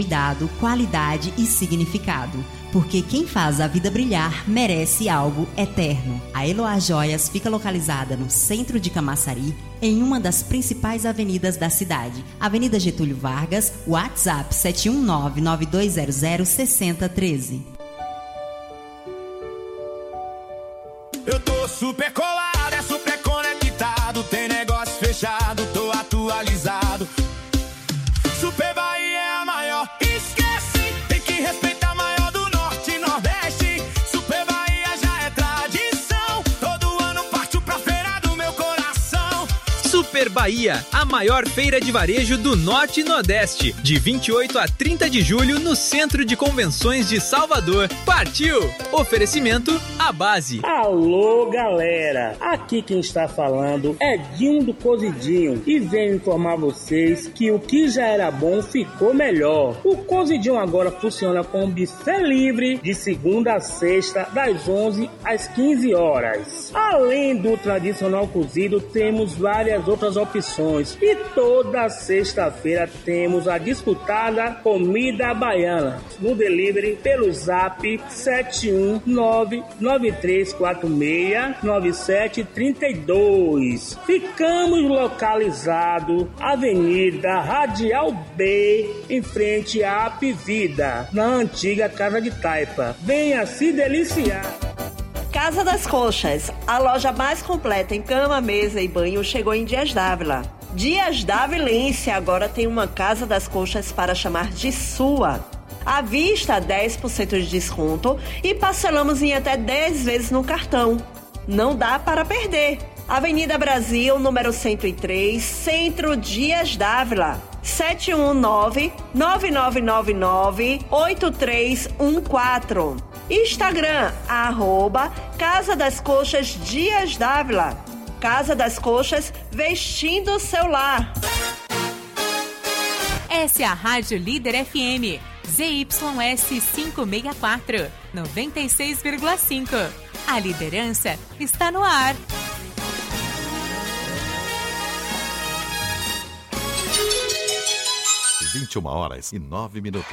Cuidado, qualidade e significado. Porque quem faz a vida brilhar merece algo eterno. A Eloá Joias fica localizada no centro de Camaçari, em uma das principais avenidas da cidade. Avenida Getúlio Vargas, WhatsApp 719-9200-6013. Eu tô super colado, é super conectado, tem negócio fechado, tô atualizado. Super Bahia é a maior, esquece, tem que respeitar a maior do Norte e Nordeste. Super Bahia já é tradição, todo ano parto pra feira do meu coração. Super Bahia, a maior feira de varejo do Norte e Nordeste, de 28 a 30 de julho no Centro de Convenções de Salvador. Partiu! Oferecimento A Base. Alô, galera! Aqui quem está falando é Dinho do Cozidinho e venho informar vocês que o que já era bom ficou melhor. O Cozidinho agora funciona com buffet livre de segunda a sexta, das 11 às 15 horas. Além do tradicional cozido, temos várias outras opções e toda sexta-feira temos a disputada comida baiana no delivery pelo zap 71993469732. Ficamos localizados Avenida Radial B, em frente à Apivida, na antiga Casa de Taipa. Venha se deliciar. Casa das Coxas, a loja mais completa em cama, mesa e banho, chegou em Dias Dávila. Dias Dávilense agora tem uma Casa das Coxas para chamar de sua. À vista, 10% de desconto e parcelamos em até 10 vezes no cartão. Não dá para perder. Avenida Brasil, número 103, Centro Dias Dávila. 719-9999-8314. Instagram, @Casa das Coxas Dias Dávila. Casa das Coxas, vestindo o seu lar. Essa é a Rádio Líder FM. ZYS 564, 96,5. A liderança está no ar. 21h09.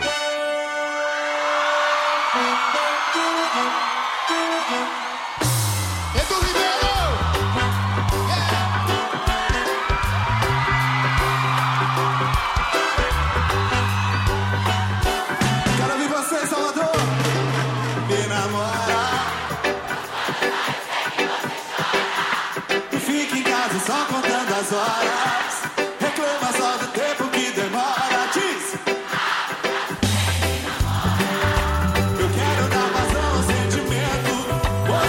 Só contando as horas, reclama só do tempo que demora, diz. Eu quero dar vazão ao sentimento,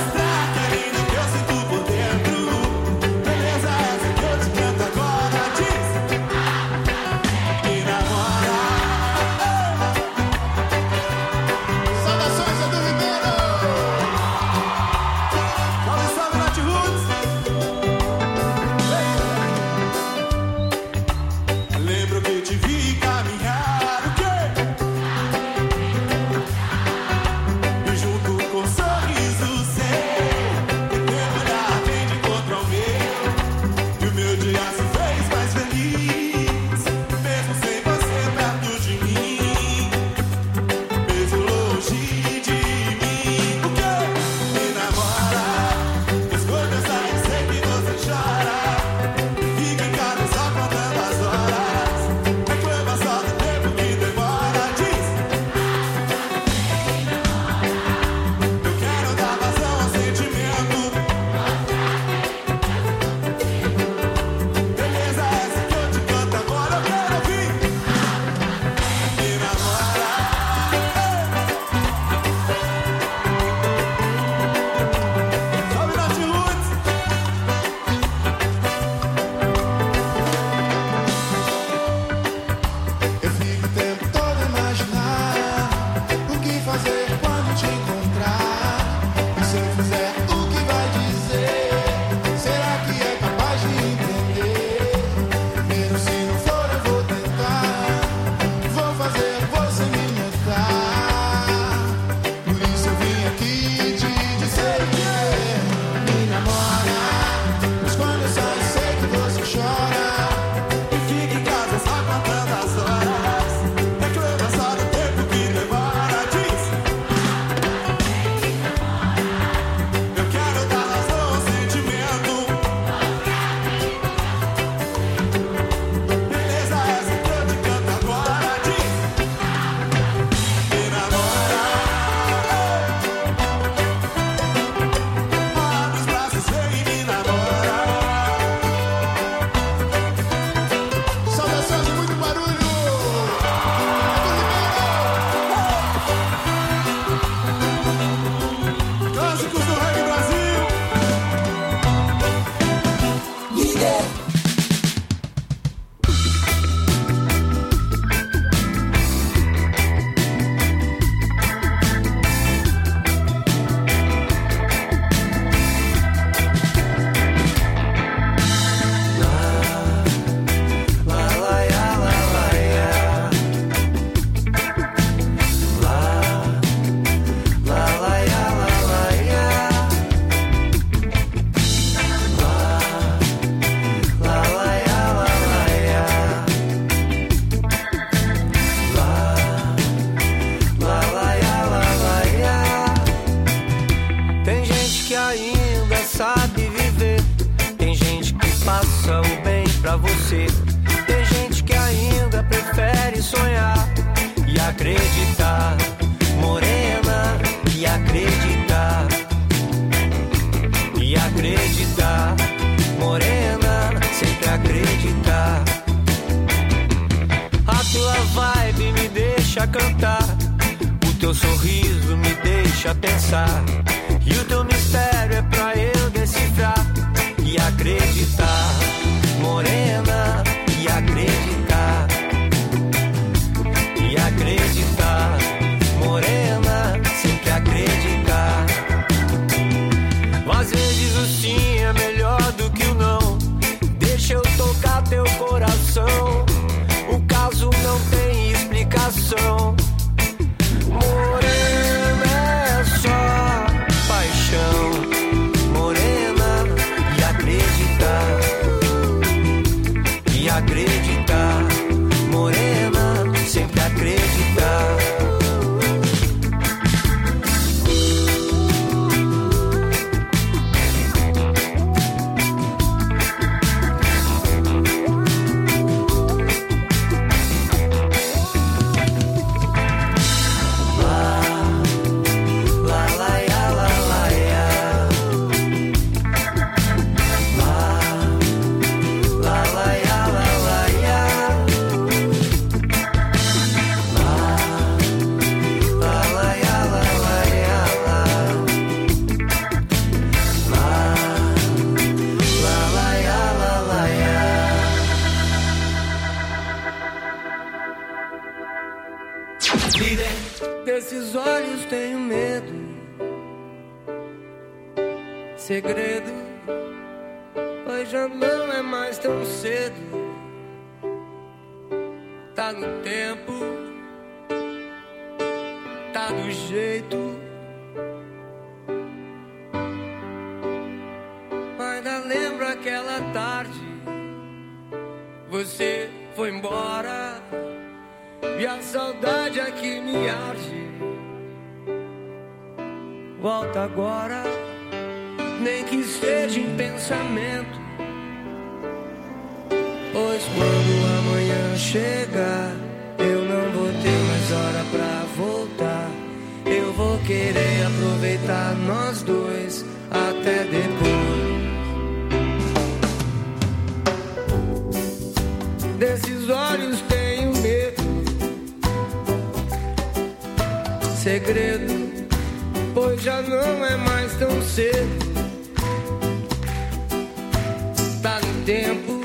cantar. O teu sorriso me deixa pensar. E o teu mistério é pra eu decifrar. E acreditar, morena. E acreditar. E acreditar, morena. Sempre acreditar. Às vezes o sim é melhor do que o não. Deixa eu tocar teu coração. O caso não tem explicação. Morena é só paixão. Morena e acreditar. E acreditar. Morena, sempre acreditar. Desses olhos tenho medo. Segredo, pois já não é mais tão cedo. Tá no tempo, tá do jeito. Ainda lembro aquela tarde. Você foi embora. E a saudade aqui me arde. Volta agora, nem que seja em pensamento. Pois quando amanhã chegar, eu não vou ter mais hora pra voltar. Eu vou querer aproveitar nós dois até depois. Desses olhos tenho medo. Segredo, pois já não é mais tão cedo. Tá no tempo,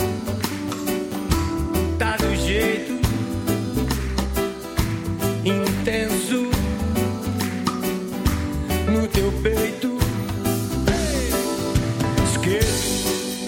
tá do jeito intenso no teu peito. Esqueço.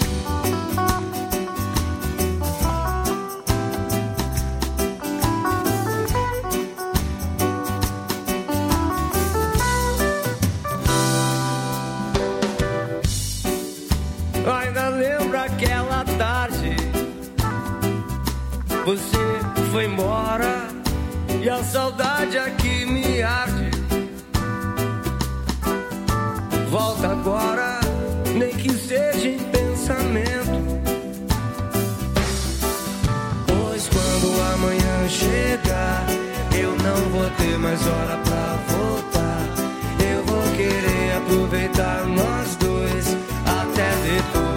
Aquela tarde você foi embora e a saudade aqui me arde. Volta agora, nem que seja em pensamento. Pois quando amanhã chegar, eu não vou ter mais hora pra voltar. Eu vou querer aproveitar nós dois até depois.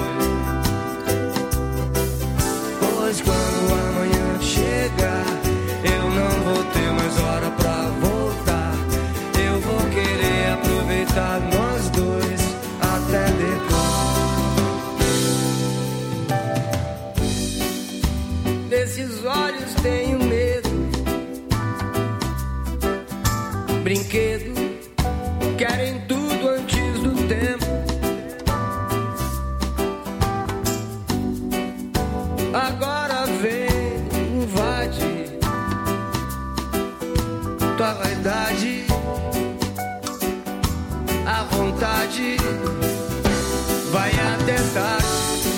Quando amanhã chegar, eu não vou ter mais hora pra voltar. Eu vou querer aproveitar nós dois até depois. Desses olhos tenho medo. Brinquedo, querem tudo antes do tempo. Agora vem, invade tua vaidade, a vontade vai até tarde.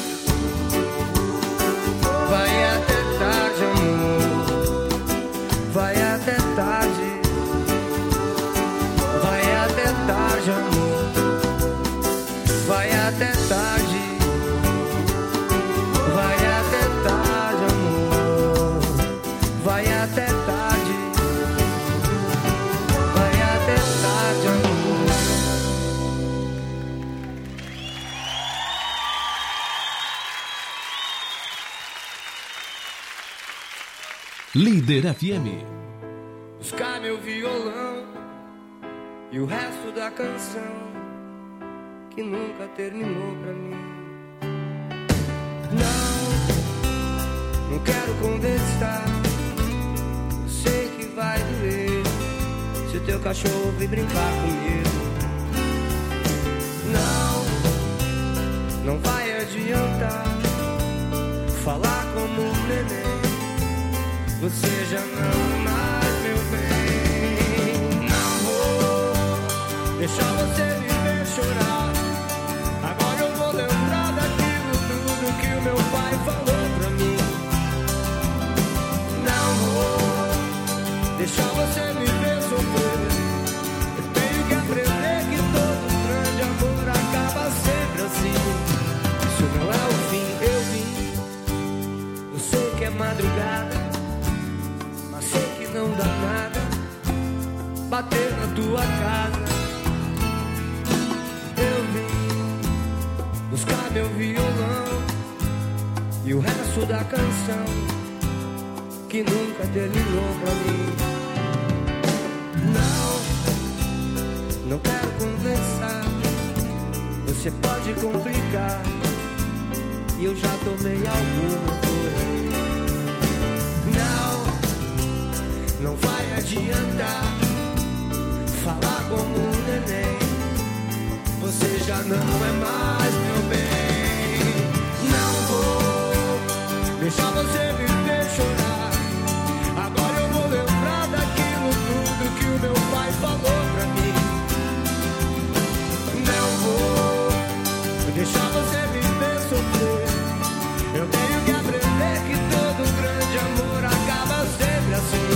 Vai até tarde, amor. Vai até tarde. Vai até tarde, amor. Vai até tarde. Vai até tarde, amor. Vai até tarde. Vai até tarde, amor. Líder FM. buscar meu violão e o resto da canção que nunca terminou pra mim. Não quero conversar, eu sei que vai doer se o teu cachorro vir brincar comigo. Não vai adiantar falar como um neném, você já não é mais meu bem. Não vou deixar você me ver chorar, agora eu vou lembrar daquilo tudo que o meu pai falou pra mim. Não vou deixar você me ver sofrer, eu tenho que aprender que todo grande amor acaba sempre assim. Isso não é o fim, eu vim, eu sei que é madrugada, mas sei que não dá nada bater na tua casa. Eu vim buscar meu violão e o resto da canção que nunca terminou pra mim. Não quero conversar, você pode complicar, e eu já tomei alguma por aí. Não vai adiantar falar como um neném, você já não é mais meu bem. Não vou deixar você me ver chorar, agora eu vou lembrar daquilo tudo que o meu pai falou pra mim. Não vou deixar você me ver sofrer, eu tenho que aprender que todo grande amor acaba sempre assim.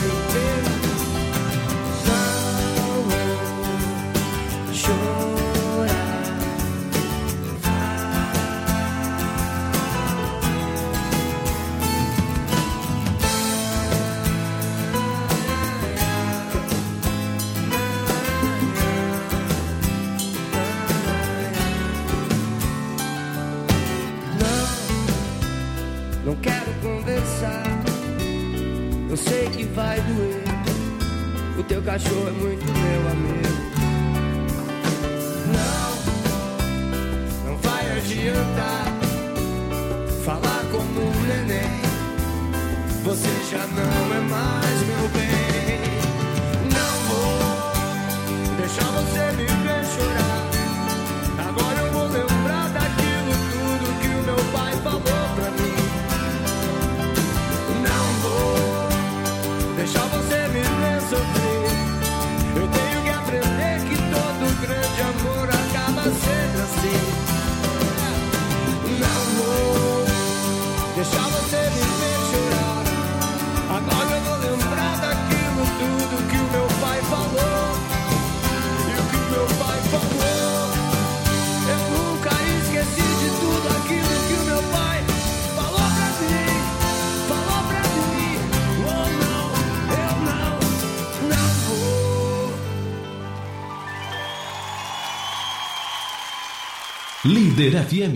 Não quero conversar, eu sei que vai doer, o teu cachorro é muito meu amigo. Não vai adiantar falar como um neném, você já não é mais meu bem. Não vou deixar você me ver chorar, agora eu vou lembrar daquilo tudo que o meu pai falou pra mim. Deixar você me ver sofrer, eu tenho que aprender que todo grande amor acaba sempre assim. Não vou deixar você me ver chorar, agora eu vou lembrar daquilo tudo que o meu pai falou. E o que o meu pai falou, eu nunca esqueci de tudo aquilo que o meu pai falou pra mim. Falou pra mim. Líder FM.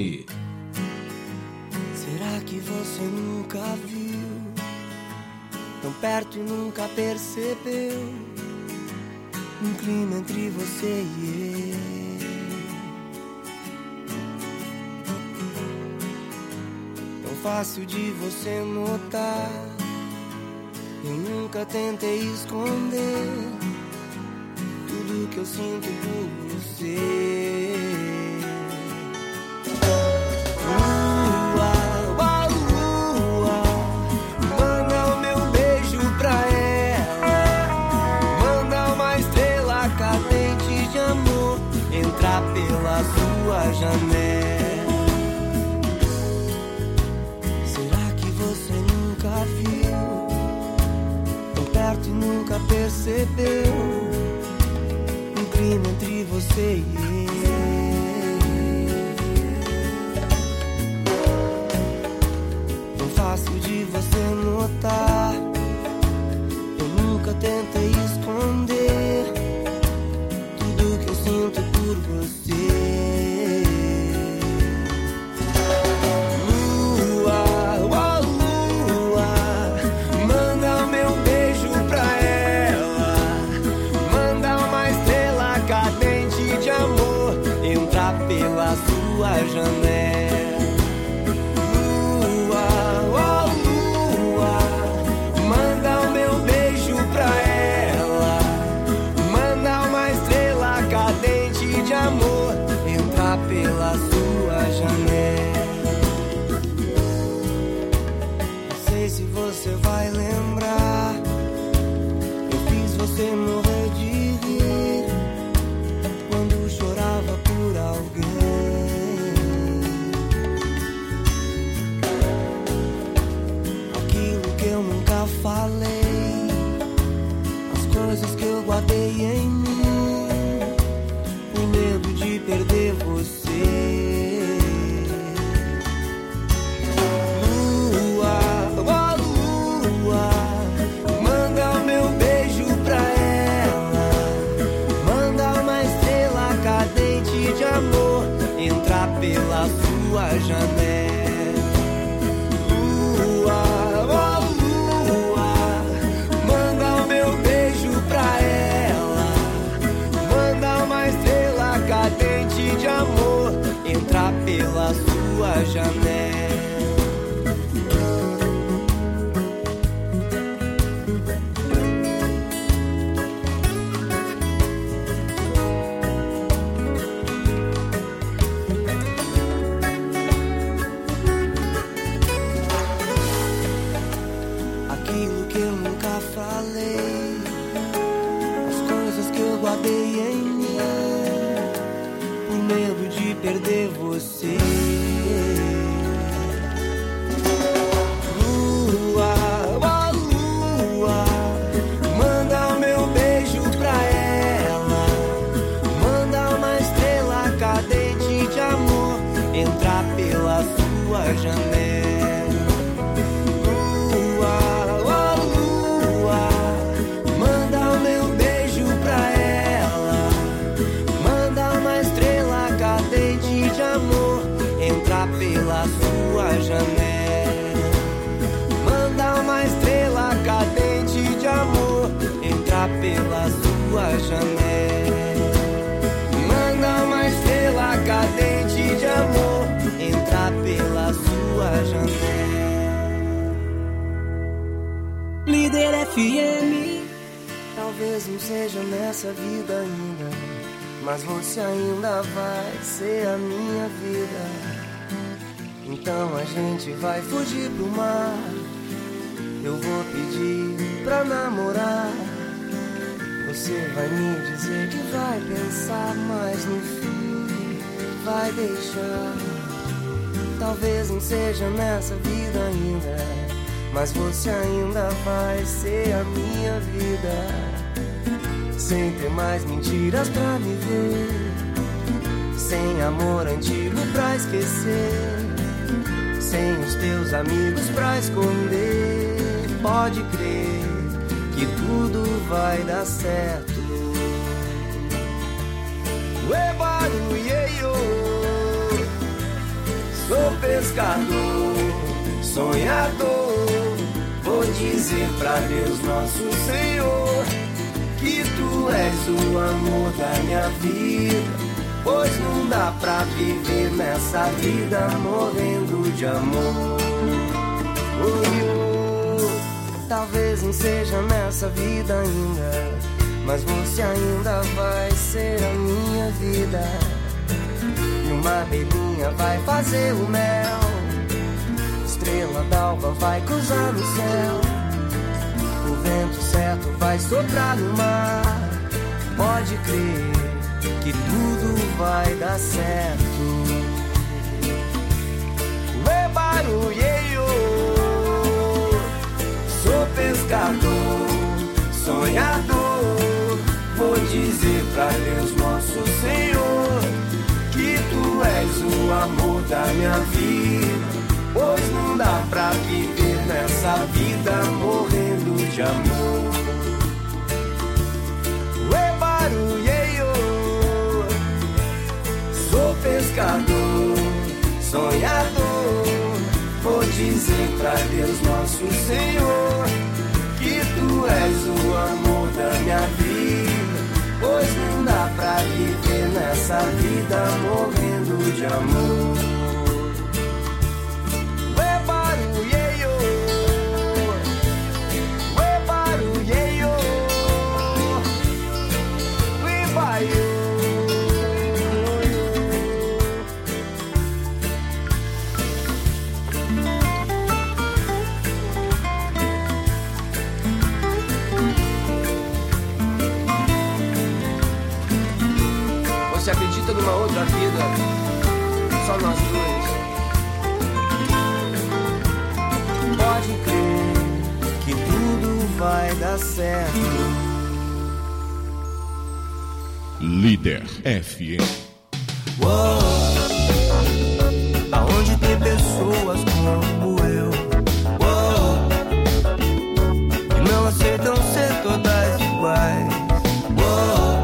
Será que você nunca viu, tão perto e nunca percebeu, um clima entre você e eu? Tão fácil de você notar, eu nunca tentei esconder tudo que eu sinto por você. Pela sua janela, será que você nunca viu, tão perto e nunca percebeu, um clima entre você e eu? Tão fácil de você notar, eu nunca tentei esconder tudo que eu sinto por você. Lua, oh lua, manda meu beijo pra ela. janela. Lua, oh lua, manda o meu beijo pra ela. Manda uma estrela cadente de amor entrar pela sua janela. Não sei se você vai lembrar, eu fiz você morrer de rir quando chorava por alguém. Aquilo que eu nunca falei, as coisas que eu guardei em mim, por medo de perder você. Lua, oh lua, manda o meu beijo pra ela. Manda uma estrela cadente de amor entrar pela sua janela. Lua, oh lua, manda o meu beijo pra ela. Manda uma estrela cadente de amor entrar pela sua janela. Aquilo que eu nunca falei, as coisas que eu guardei em mim, por medo de perder você. Lua, oh lua, manda o meu beijo pra ela. Manda uma estrela cadente de amor entrar pela sua janela. Lua, oh lua, manda o meu beijo pra ela. Manda uma estrela cadente de amor entrar pela sua janela. Manda uma estrela cadente de amor entrar pela sua janela. Manda uma estrela cadente de amor entrar pela sua janela. Líder FM. Talvez não seja nessa vida ainda, mas você ainda vai ser a minha vida. Então a gente vai fugir pro mar. Eu vou pedir pra namorar. Você vai me dizer que vai pensar, mas no fim vai deixar. Talvez não seja nessa vida ainda, mas você ainda vai ser a minha vida. Sem ter mais mentiras pra me ver, sem amor antigo pra esquecer, sem os teus amigos pra esconder. Pode crer que tudo vai dar certo. Ué, barulheio, sou pescador, sonhador. Vou dizer pra Deus nosso Senhor que tu és o amor da minha vida, pois não dá pra viver nessa vida morrendo de amor. Talvez não seja nessa vida ainda, mas você ainda vai ser a minha vida. E uma abelhinha vai fazer o mel, estrela d'alva vai cruzar no céu, o vento certo vai soprar no mar. Pode crer que tudo vai dar certo. Ué, barulheio, sou pescador, sonhador. Vou dizer pra Deus nosso Senhor que tu és o amor da minha vida, pois não dá pra viver nessa vida morrendo de amor. Ué, barulheio, sou pescador, sonhador. Vou dizer pra Deus nosso Senhor que tu és o amor da minha vida, pois não dá pra viver nessa vida morrendo de amor. acredita numa outra vida, só nós dois. Pode crer que tudo vai dar certo. Líder FM. Uou, aonde tem pessoas como eu, uou, que não aceitam ser todas iguais. Uou,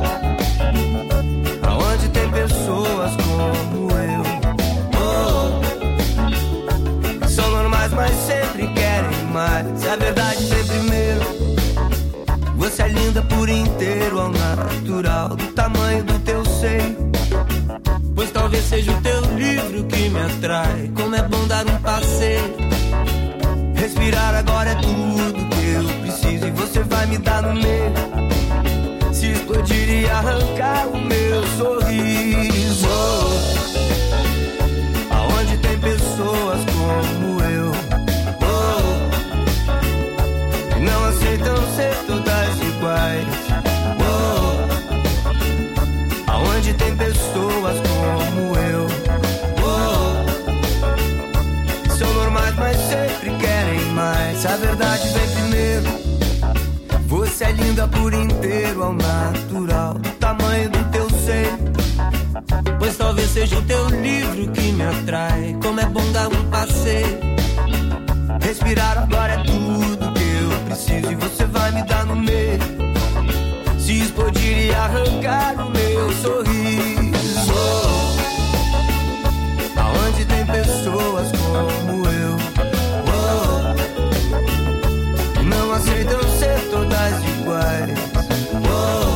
aonde tem pessoas como eu, uou, que são normais, mas sempre querem mais. A verdade vem primeiro. Você é linda por inteiro, ao natural, do tamanho do teu seio. Pois talvez seja o teu livro que me atrai. Como é bom dar um passeio. Respirar agora é tudo que eu preciso. E você vai me dar no meio. Se explodir e arrancar o meu sorriso. Oh, aonde tem pessoas como eu, oh, que não aceitam ser todas iguais. Oh, aonde tem pessoas como eu, oh, são normais, mas sempre querem mais. A verdade vem primeiro. Você é linda por inteiro, ao natural, do tamanho do teu seio. Pois talvez seja o teu livro que me atrai. Como é bom dar um passeio. Respirar agora é tudo que eu preciso. E você vai me dar no meio. Se explodir e arrancar o meu sorriso. Aonde tem pessoas como eu, oh, não aceitam ser todas iguais. Oh,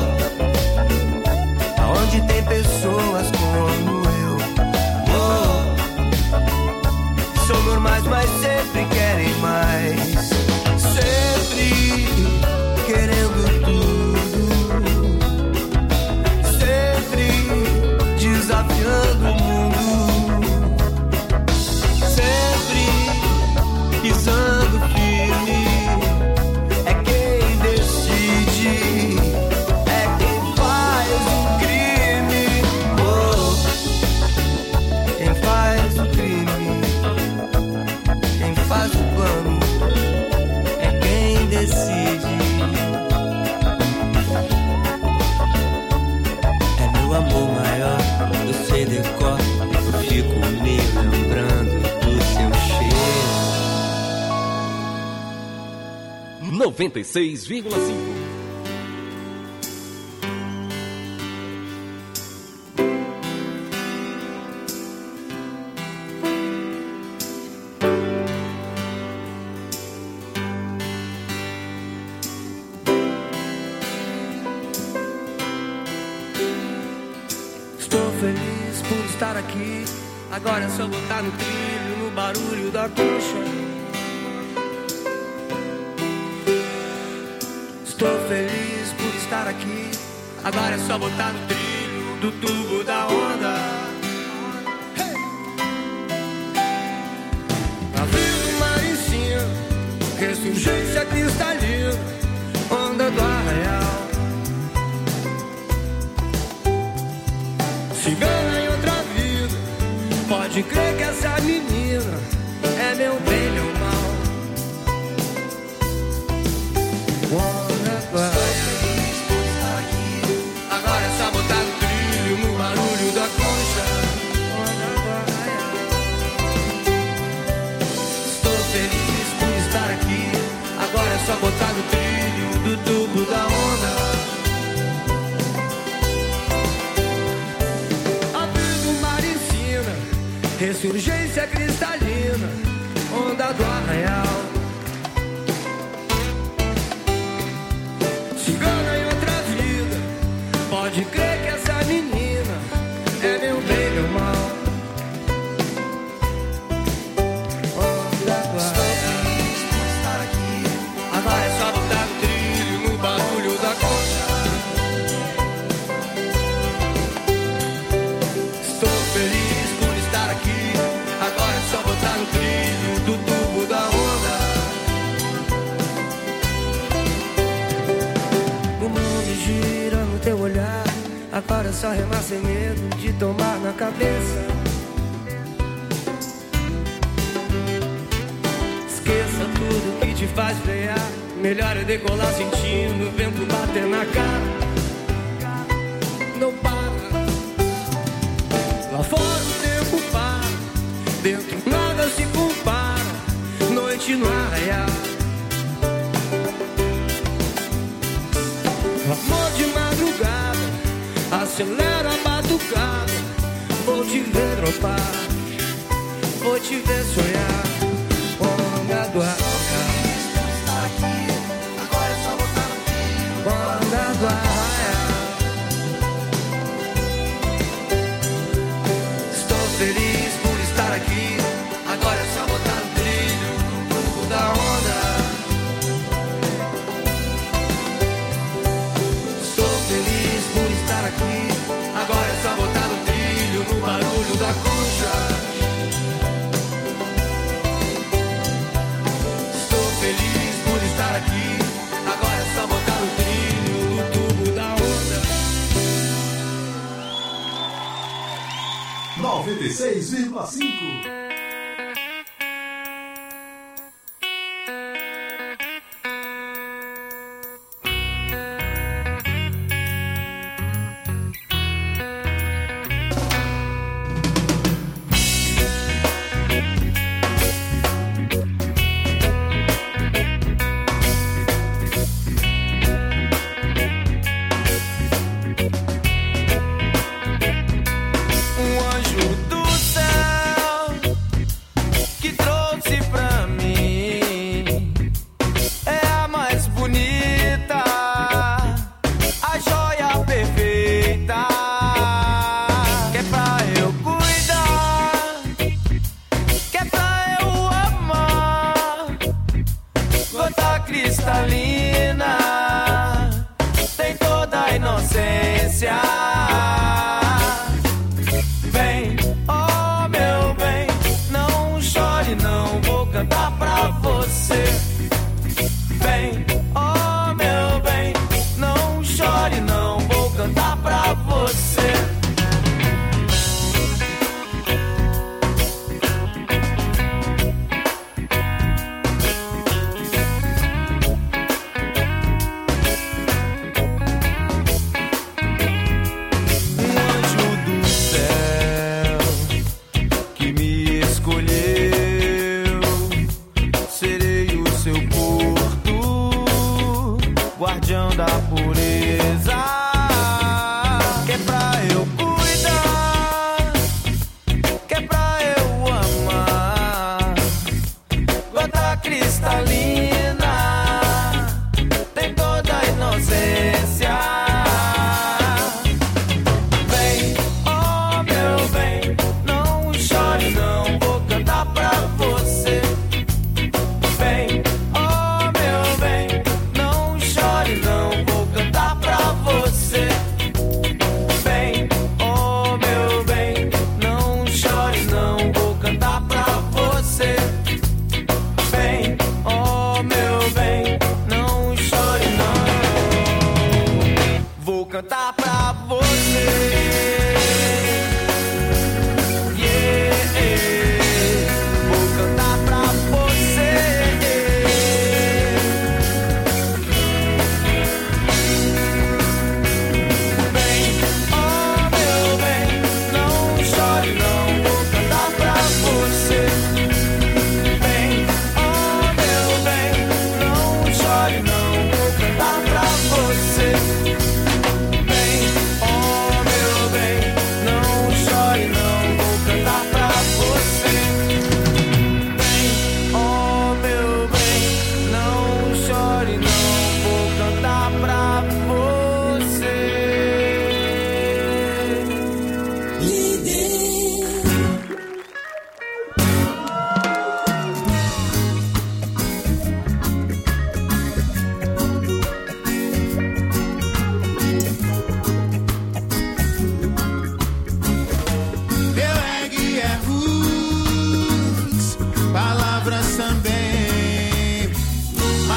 aonde tem pessoas como eu, oh, são normais, mas sempre querem mais. Sempre querendo tudo, sempre desafiando o mundo, sempre pisando firme. É quem decide, é quem faz o crime. Oh, quem faz o crime, quem faz o plano, é quem decide. É meu amor maior, eu sei decor, eu fico me lembrando do seu cheiro. 96,5. Estou feliz por estar aqui. Agora é só botar no trilho, no barulho da concha. Estou feliz por estar aqui. Agora é só botar no trilho do tubo da onda. Hey! A vida do mar ensina, ressurgência cristalina, onda do arraial. Cigana em outra vida, pode crer que essa menina é meu bem, meu mal. Onda do feliz por estar aqui. Agora é só botar no trilho, no barulho da concha. Onda do arraial. Estou feliz por estar aqui. Agora é só botar no trilho do tubo da onda. Ressurgência cristalina, onda do arraial. Cigana em outra vida, pode crer que essa menina é meu bem, meu mal. Onda do arraial. Estou feliz por estar aqui. Agora é só botar no trilho, no barulho da concha. Estou feliz por estar aqui. Agora é só botar no trilho do tubo da onda. O mundo gira no teu olhar, Agora é só remar sem medo de tomar na cabeça. Esqueça tudo que te faz frear. Melhor é decolar sentindo o vento bater na cara. Não para. Lá fora o tempo para. Dentro nada se compara. Noite no arraial. Amor de madrugada, acelera a batucada. Vou te ver dropar, vou te ver sonhar. Onda do arraial. Agora é só botar no trilho. Onda do arraial. Estou feliz por estar aqui. Agora é só botar no trilho. No grupo da onda. Agora é só botar no trilho, no barulho da concha. Estou feliz por estar aqui. Agora é só botar no trilho, no tubo da onda. 96,5.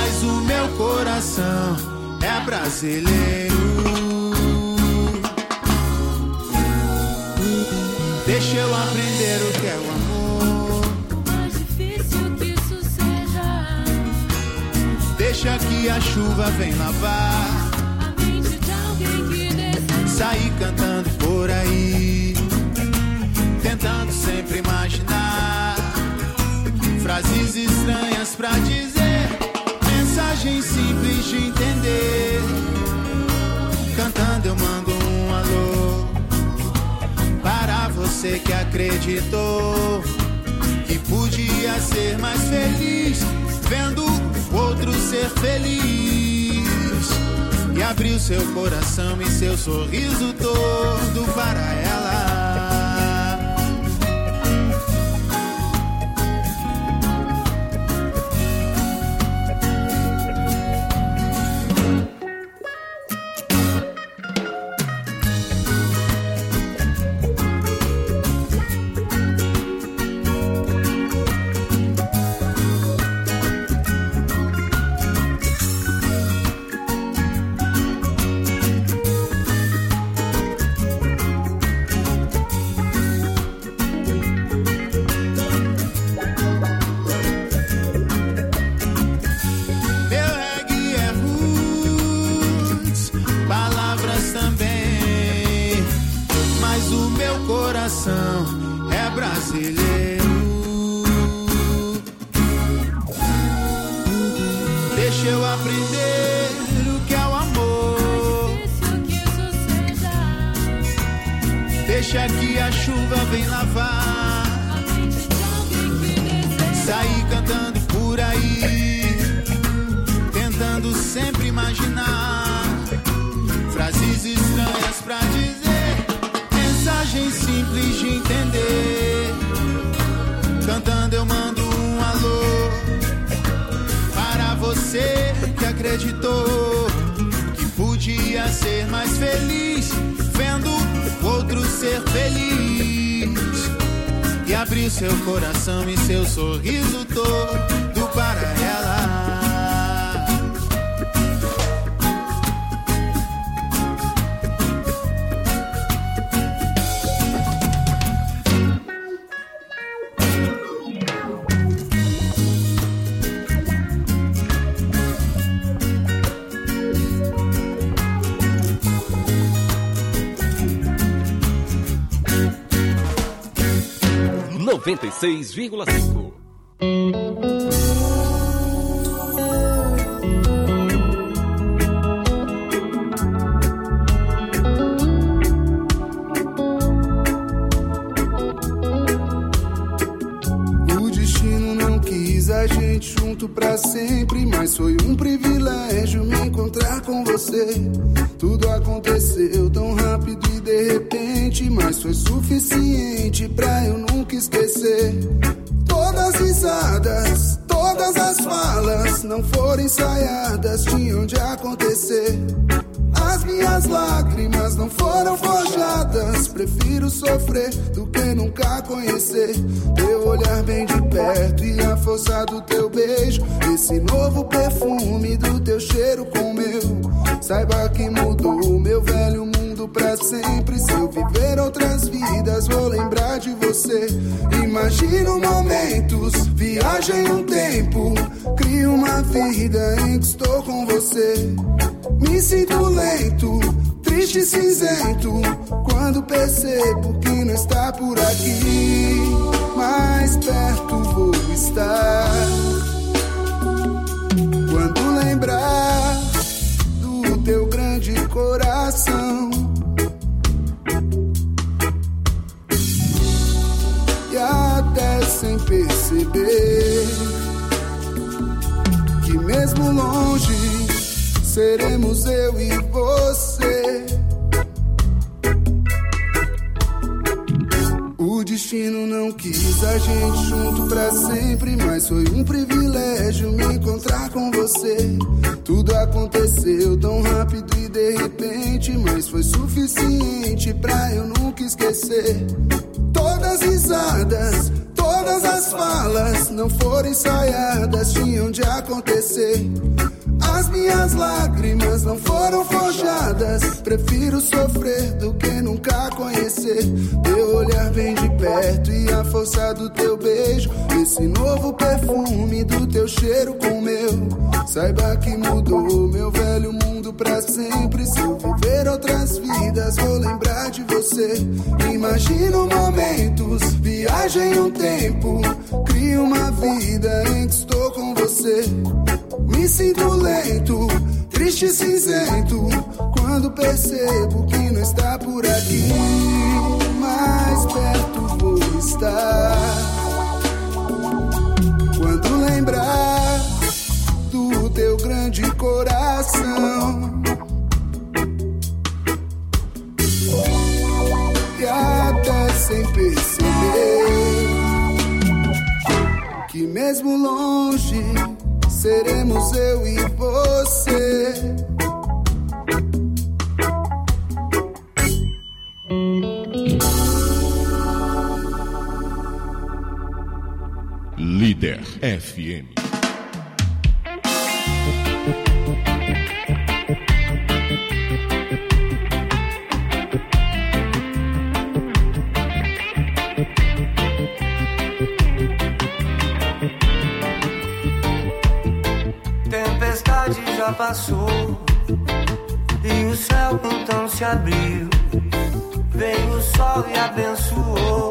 coração é brasileiro. a chuva vem lavar. Sair cantando por aí, tentando sempre imaginar frases estranhas pra dizer, mensagens simples de entender. Cantando eu mando um alô para você que acreditou que podia ser mais feliz, vendo o outro ser feliz, e abriu seu coração e seu sorriso todo para ela. É brasileiro. Deixa eu aprender o que é o amor. Deixa que a chuva vem lavar. Sair cantando por aí, tentando sempre imaginar frases estranhas pra dizer, mensagens simples de entender. Cantando eu mando um alô para você que acreditou que podia ser mais feliz, vendo o outro ser feliz, e abrir seu coração e seu sorriso todo para ela. (96,5) O destino não quis a gente junto pra sempre, mas foi um privilégio me encontrar com você. Tudo aconteceu tão rápido e de repente, mas foi suficiente pra eu nunca esquecer. Todas as risadas, todas as falas não foram ensaiadas, tinham de acontecer. As minhas lágrimas não foram forjadas, prefiro sofrer do que nunca conhecer. Teu olhar bem de perto e a força do teu beijo, esse novo perfume do teu cheiro com o meu. Saiba que mudou o meu velho mundo pra sempre. Se eu viver outras vidas, vou lembrar de você. Imagino momentos, viagem um tempo, crio uma vida em que estou com você. Me sinto lento, triste e cinzento, quando percebo que não está por aqui. Mais perto vou estar quando lembrar do teu grande coração. E até sem perceber que mesmo longe seremos eu e você. O destino não quis a gente junto pra sempre, mas foi um privilégio me encontrar com você. Tudo aconteceu tão rápido e de repente, mas foi suficiente pra eu nunca esquecer. Todas as risadas, todas as falas não foram ensaiadas, tinham de acontecer. As minhas lágrimas não foram forjadas, estradas. Prefiro sofrer do que nunca conhecer. Teu olhar bem de perto e a força do teu beijo. Esse novo perfume do teu cheiro com o meu. Saiba que mudou meu velho mundo pra sempre. Se eu viver outras vidas, vou lembrar de você. Imagino momentos, viagem no tempo. Crio uma vida em que estou com você. Me sinto lento, triste e cinzento, quando percebo que não está por aqui. Mais perto vou estar quando lembrar do teu grande coração. E até sem perceber que mesmo longe seremos eu e você. Líder FM. Tempestade já passou e o céu então se abriu. Veio o sol e abençoou.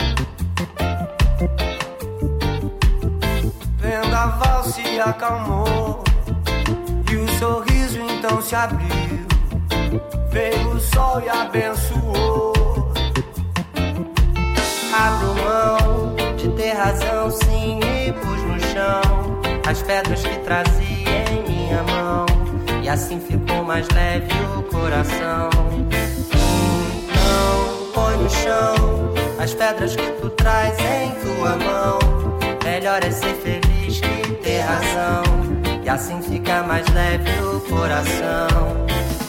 Vendaval se acalmou e o sorriso então se abriu. Veio o sol e abençoou. Abro mão de ter razão, sim, e pus no chão as pedras que trazia em minha mão, e assim ficou mais leve o coração. Então põe no chão as pedras que tu traz em tua mão. Melhor é ser feliz que ter razão, e assim fica mais leve o coração.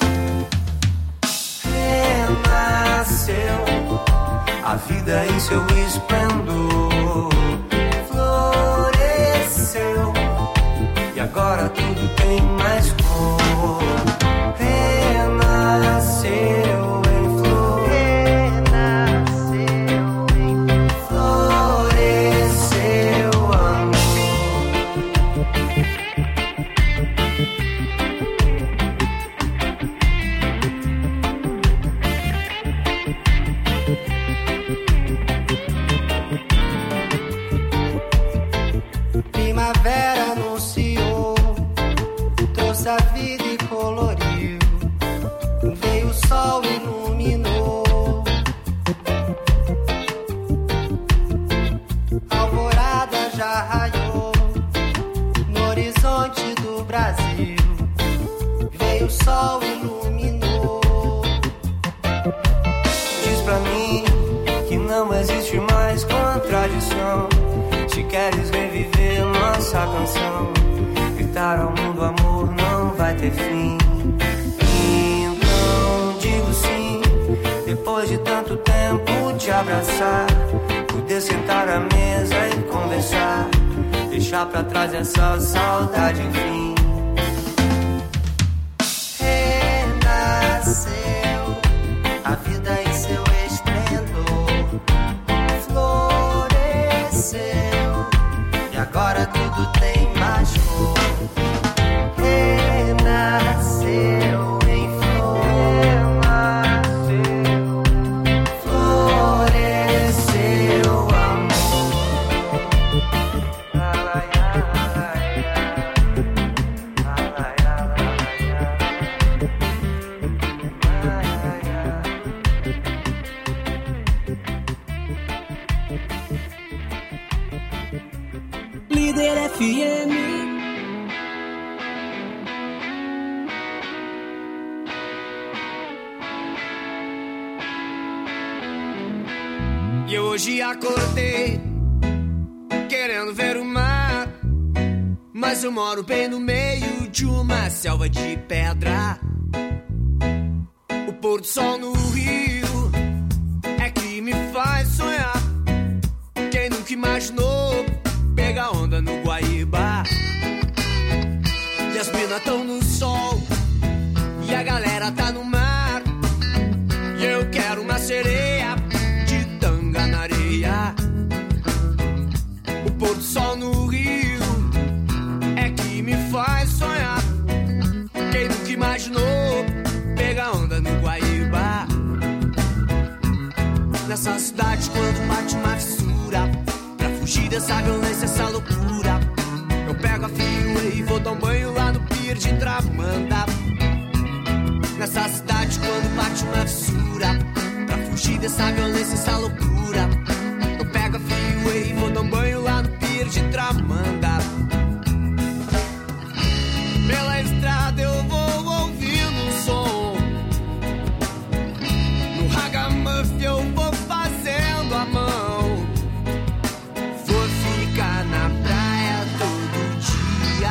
Renasceu a vida em seu esplendor, floresceu e agora tudo tem mais cor. Renasceu em flor, renasceu em floresceu amor. Primavera anunciou, trouxe a vida e coloriu. Veio o sol e iluminou. Alvorada já raiou no horizonte do Brasil. Veio o sol e iluminou. Diz pra mim que não existe mais contradição. Se queres reviver nossa canção, gritar ao mundo amor não vai ter fim. Então digo sim, depois de tanto tempo te abraçar, poder sentar à mesa e conversar, deixar pra trás essa saudade enfim. Renasceu a vida em seu esplendor, floresceu e agora tudo tem mais cor. Renasceu em flor, renasceu, floresceu amor. Líder FM. E eu hoje acordei querendo ver o mar, mas eu moro bem no meio de uma selva de pedra. O pôr do sol no rio é que me faz sonhar. Quem nunca imaginou pegar onda no Guaíba? E as minas tão no sol e a galera galera tá no mar e eu quero uma sereia de tanga na areia. O pôr do sol no rio é que me faz sonhar. Quem nunca imaginou pegar onda no Guaíba? Nessa cidade quando bate uma fissura, pra fugir dessa violência, essa loucura, eu pego a freeway e vou dar um banho lá no pier de Tramanda. Nessa cidade quando bate uma fissura, pra fugir dessa violência, essa loucura, eu pego a freeway e vou dar um banho lá no pier de Tramanda. Pela estrada eu vou ouvindo um som, no ragamuffin eu vou fazendo a mão. Vou ficar na praia todo dia,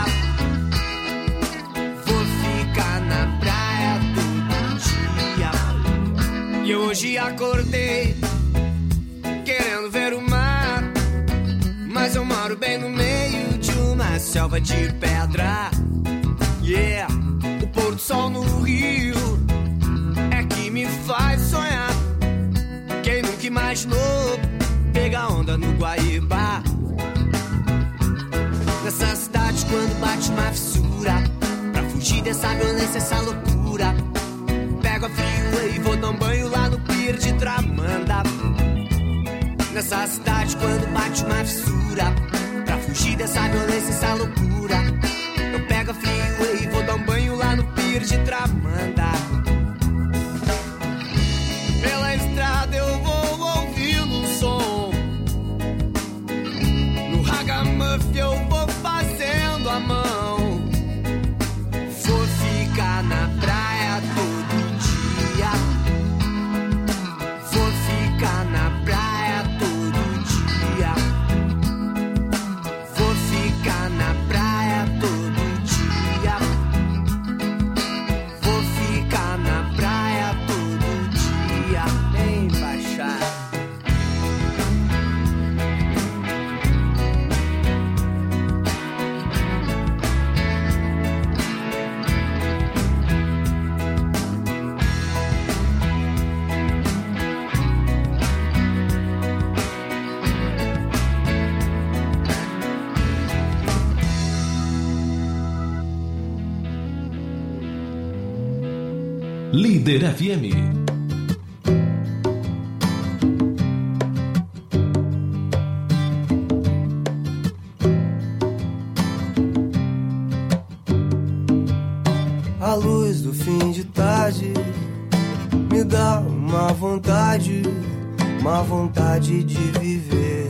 vou ficar na praia todo dia. E hoje acordei querendo ver o mar, mas eu moro bem no meio de uma selva de pedra. Yeah, o pôr do sol no rio é que me faz sonhar. Quem nunca imaginou pegar onda no Guaíba? Nessa cidade quando bate uma fissura, pra fugir dessa violência, essa loucura, pego a freeway e vou dar um banho lá no pier de Tramanda. Nessa cidade quando bate uma fissura, pra fugir dessa violência, essa loucura, eu pego a freeway e vou dar um banho lá no pier de Tramanda. Pela estrada eu vou ouvindo um som, no ragamuffin eu vou fazendo a mão. Vou ficar na praia todo dia, vou ficar na praia todo dia, vou ficar na praia todo dia, vou ficar na praia todo dia. Vem baixar. Líder FM. A luz do fim de tarde me dá uma vontade de viver.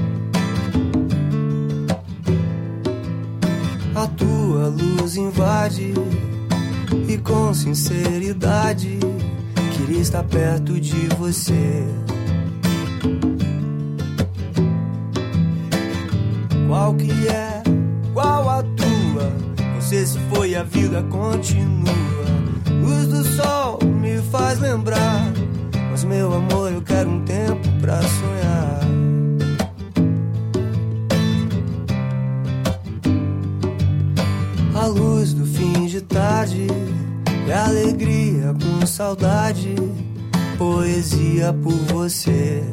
A tua luz invade e com sinceridade queria estar perto de você. Qual que é, qual a tua? Você se foi, a vida continua. Luz do sol me faz lembrar, mas meu amor, eu quero um tempo pra sonhar. A luz do fim de tarde é alegria com saudade, poesia por você.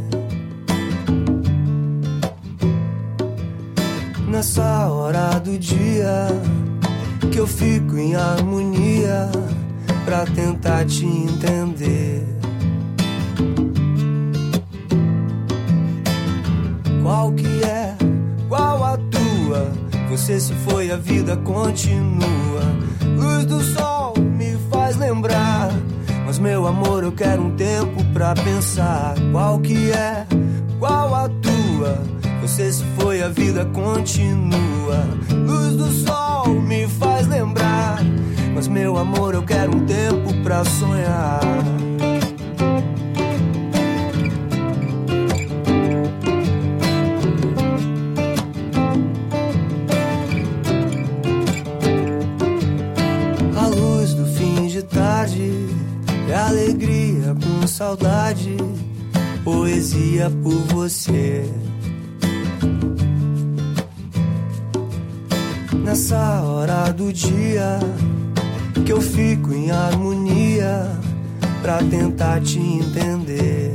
Nessa hora do dia que eu fico em harmonia pra tentar te entender. Qual que é, qual a tua? Você se foi, a vida continua. Luz do sol me faz lembrar, mas meu amor, eu quero um tempo pra pensar. Qual que é, qual a tua? Você se foi, a vida continua. Luz do sol me faz lembrar, mas meu amor, eu quero um tempo pra sonhar. A luz do fim de tarde é alegria com saudade, poesia por você. Nessa hora do dia que eu fico em harmonia pra tentar te entender.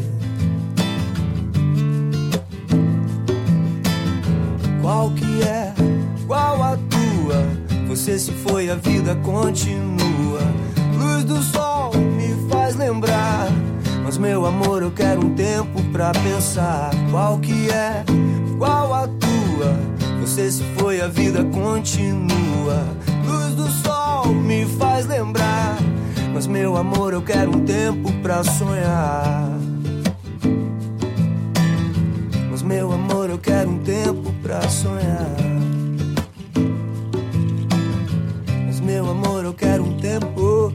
Qual que é? Qual a tua? Você se foi, a vida continua. Luz do sol me faz lembrar, mas meu amor, eu quero um tempo pra pensar. Qual que é? Qual a tua? Você se foi, a vida continua. Luz do sol me faz lembrar, mas meu amor, eu quero um tempo pra sonhar. Mas meu amor, eu quero um tempo pra sonhar. Mas meu amor, eu quero um tempo.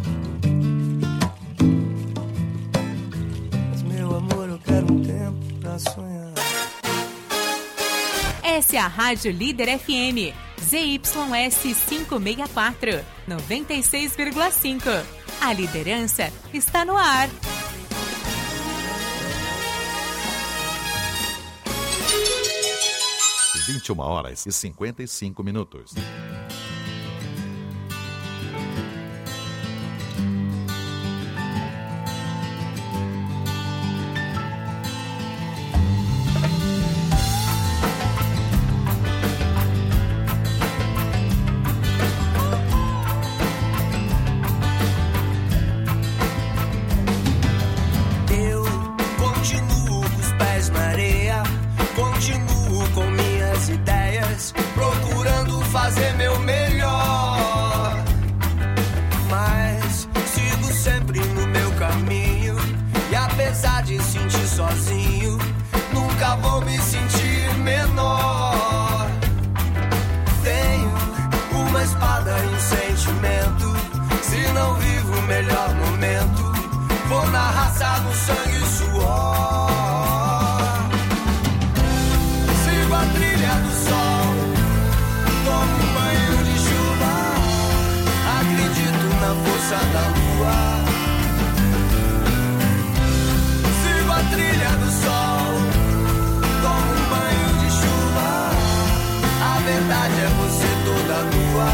Mas meu amor, eu quero um tempo pra sonhar. Essa é a Rádio Líder FM, ZYS 564, 96,5. A liderança está no ar. Às 21h55. Fazer meu melhor, mas sigo sempre no meu caminho. E apesar de sentir sozinho, nunca vou me sentir menor. Tenho uma espada e um sentimento. Se não vivo o melhor momento, vou na raça, no sangue e suor. Sigo a trilha do sol, tomo um banho de chuva, acredito na força da lua. Sigo a trilha do sol, tomo um banho de chuva, a verdade é você toda nua.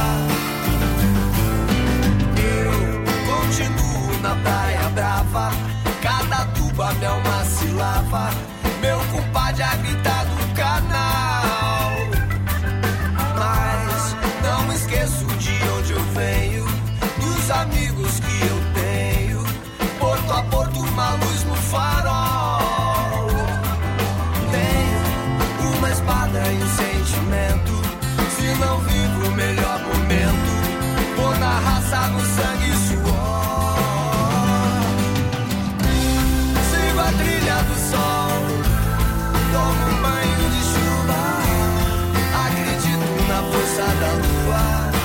Eu continuo na praia brava, cada tuba minha alma se lava, meu compadre a gritar do canal. Mas não esqueço de onde eu venho, dos amigos que eu tenho, porto a porto uma luz no farol. Tenho uma espada e um sentimento, se não vivo o melhor momento, vou na raça, no sangue e suor. Sigo a trilha do sol, tomo um banho de chuva, acredito na força da lua.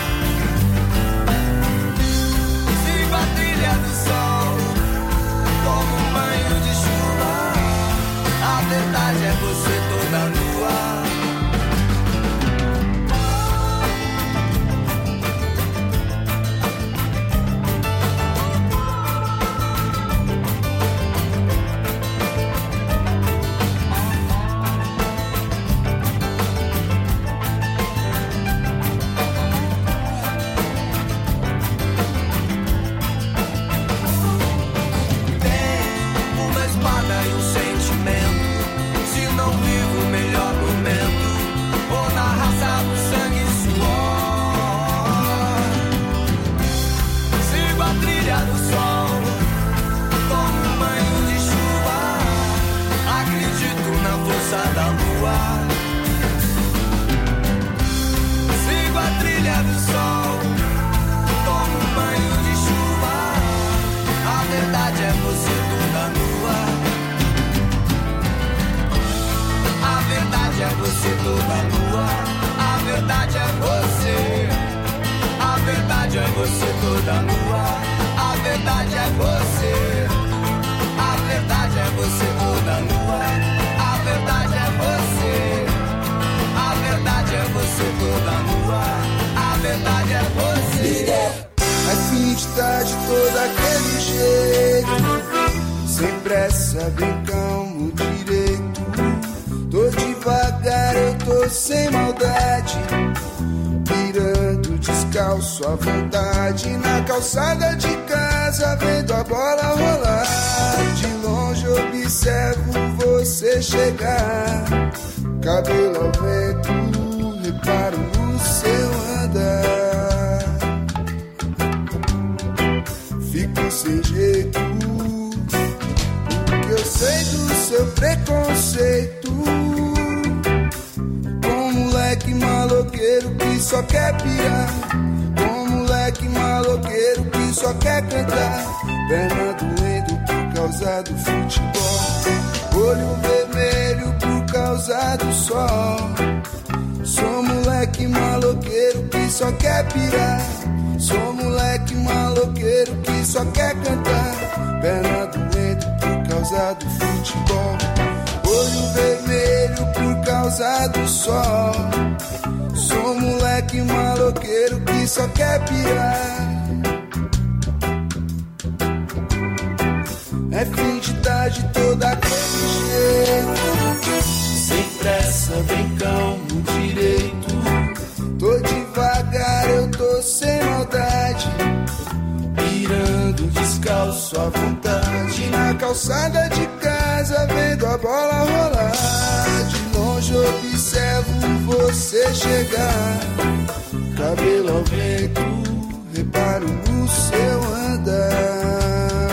Sigo a trilha do sol, tomo um banho de chuva, a verdade é você toda nua. Sem maldade, pirando, descansando. descalço à vontade na calçada de casa, vendo a bola rolar. De longe observo você chegar, cabelo ao vento, reparo no seu andar. Fico sem jeito, porque eu sei do seu preconceito. Moleque maloqueiro que só quer pirar, moleque maloqueiro que só quer cantar. Perna doendo por causa do futebol, olho vermelho por causa do sol. Sou moleque maloqueiro que só quer pirar, sou moleque maloqueiro que só quer cantar. Perna doendo por causa do futebol, olho vermelho por causa do sol. Sou moleque maloqueiro que só quer pirar. É fim de tarde toda aquele jeito, sem pressa, bem calmo direito. Tô devagar, eu tô sem maldade, pirando descalço à vontade na calçada de casa, vendo a bola rolar. De longe observo você chegar, cabelo ao vento, reparo no seu andar.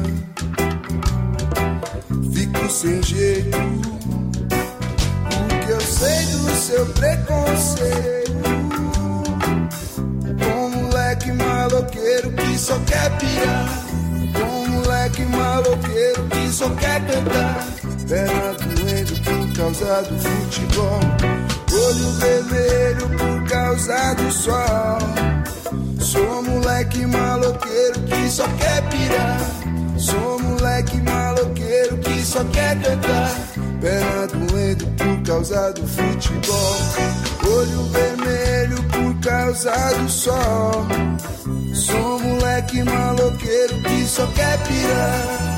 Fico sem jeito, porque eu sei do seu preconceito. Moleque maloqueiro que só quer pirar, moleque maloqueiro que só quer cantar. Perna doendo por causa do futebol, olho vermelho por causa do sol. Sou moleque maloqueiro que só quer pirar, sou moleque maloqueiro que só quer cantar. Perna doendo por causa do futebol, olho vermelho por causa do sol. Sou moleque maloqueiro que só quer pirar.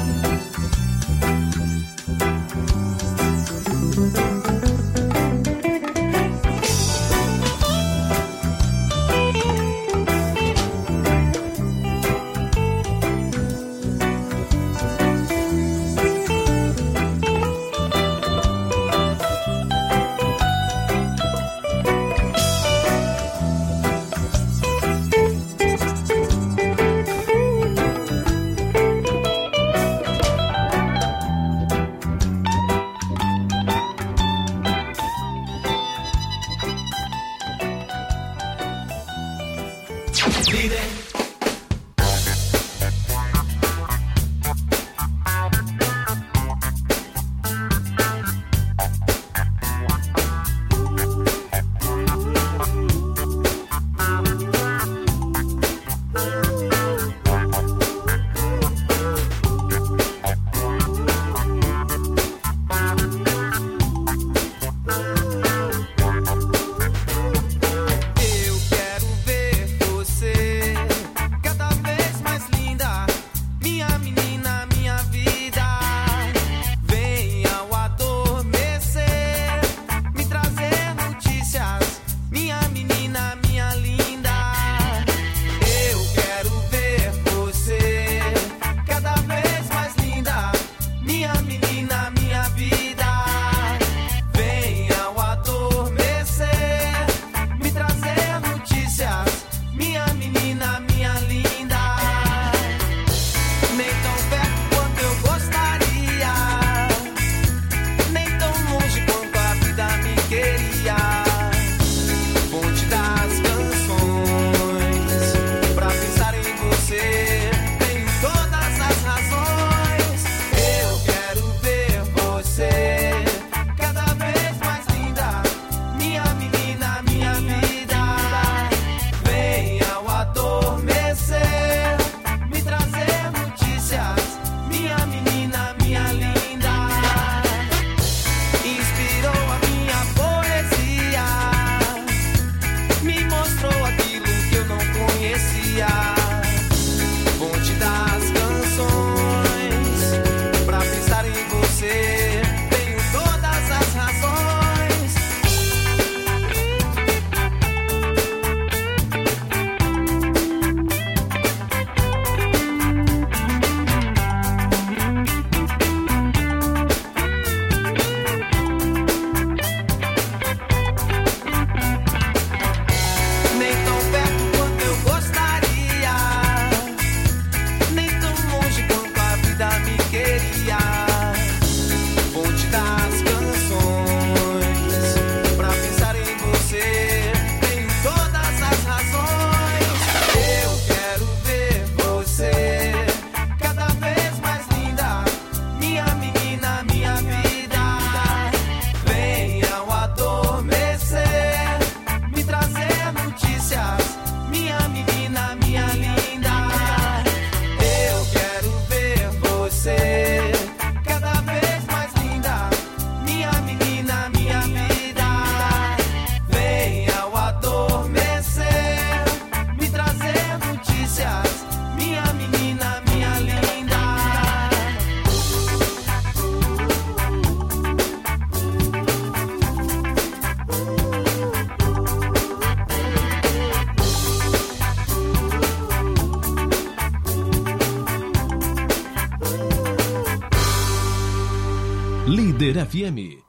Líder FM.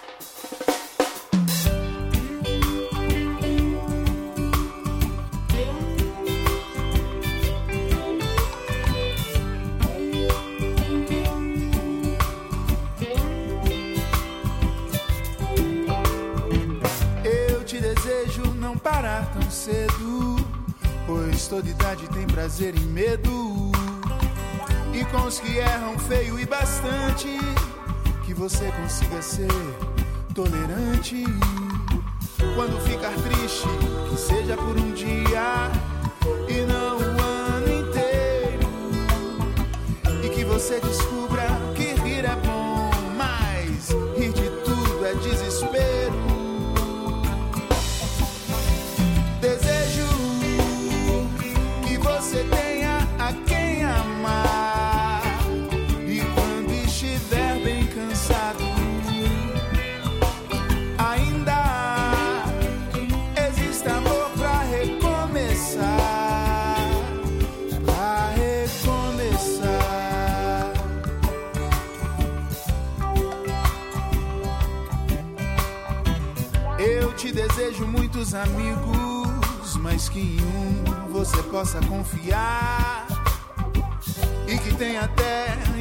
Eu te desejo não parar tão cedo, pois toda idade tem prazer e medo. E com os que erram feio e bastante, que você consiga ser tolerante. Quando ficar triste, que seja por um dia e não o ano inteiro. E que você descubra que rir é bom, mas rir de tudo é desespero. Desejo que você tenha a quem amar, e quando estiver bem cansado, ainda existe amor pra recomeçar, pra recomeçar. Eu te desejo muitos amigos, mas que em um você possa confiar, e que tenha até